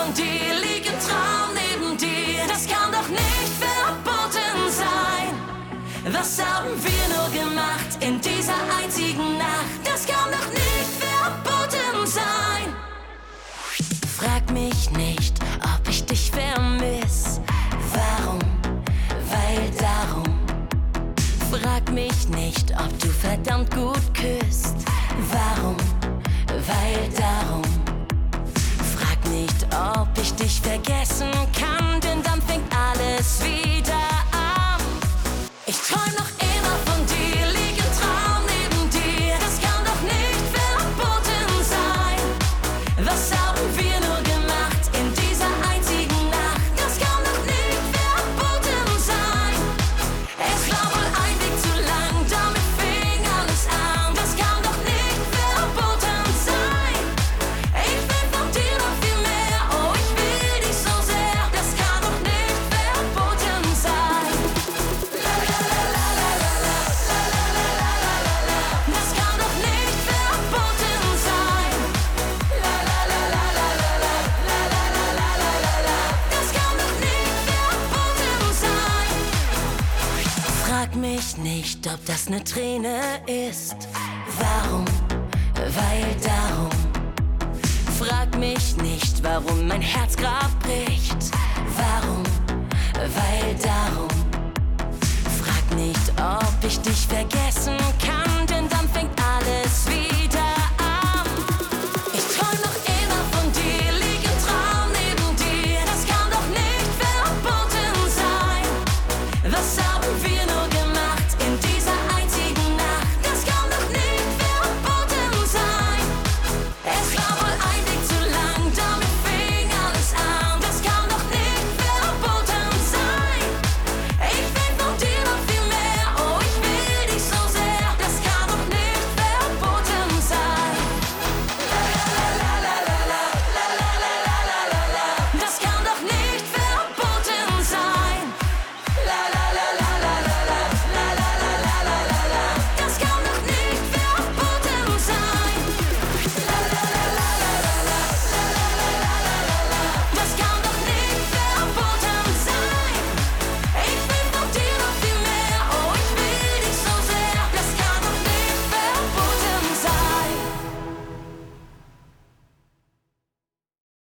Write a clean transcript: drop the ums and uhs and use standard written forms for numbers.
von dir, lieg im Traum neben dir. Das kann doch nicht verboten sein. Was haben wir nur gemacht in dieser einzigen Nacht? Das kann doch nicht verboten sein. Frag mich nicht, ob ich dich vermiss. Warum? Weil darum. Frag mich nicht, ob du verdammt gut küsst. Warum? Weil darum. Frag nicht, ob ich dich vergessen kann, denn dann fängt alles wieder an. Ich träum noch immer von dir, lieg im Traum neben dir. Das kann doch nicht verboten sein. Was haben wir nur gemacht in dieser einzigen Nacht? Das kann doch nicht verboten sein. Es war wohl ein Weg zu lang, damit fing alles an. Das kann doch nicht verboten sein. Ich will von dir noch viel mehr, oh ich will dich so sehr. Das kann doch nicht verboten sein. La la la la la la la la la la la la. Das kann doch nicht verboten sein. La la la la la la la la la la la la la. Das kann doch nicht verboten sein. Frag mich nicht, ob das ne Träne ist. Warum? Weil darum. Frag mich nicht, warum mein Herz grad bricht. Warum? Weil darum. Frag nicht, ob ich dich vergessen